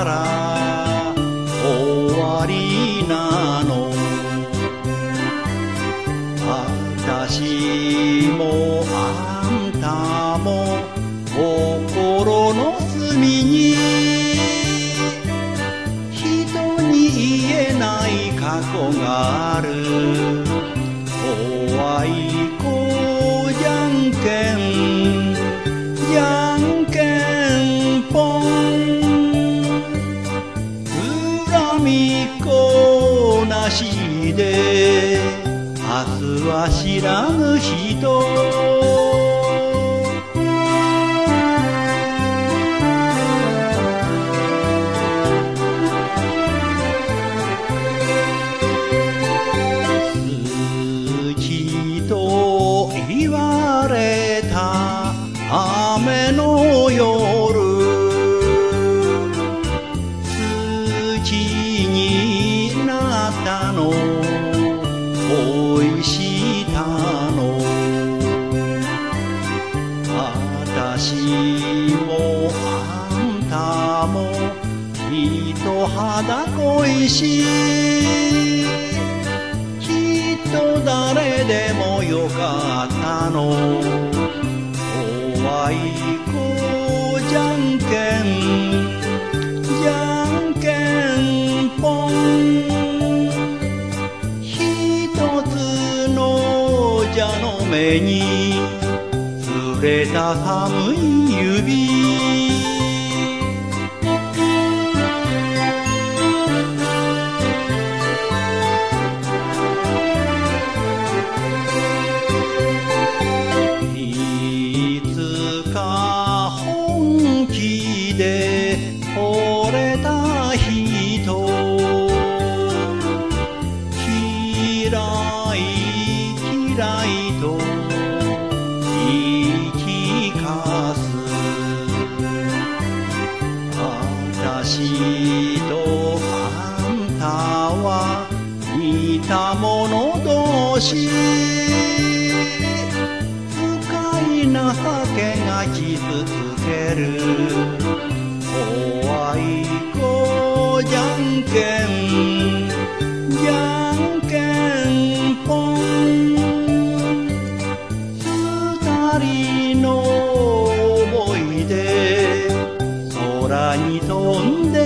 ら終わりなの。私もあんたも心の隅に人に言えない過去がある。怖い子じゃんけんじゃんけんぽん。恨みっこなしで明日は知らぬ人。好きと言われた雨の夜、好きになったの恋したの。私もあんたも人肌恋しい。きっと誰でもよかったの。怖い子じゃんけんじゃんけんぽん。蛇の目に触れた寒い指。いつか本気で惚れた人、嫌いと言い聞かす。私とあんたは似た者同士。深い情けが傷つける。怖い子じゃんけんじゃんけんぽん。二人の思い出空に飛んで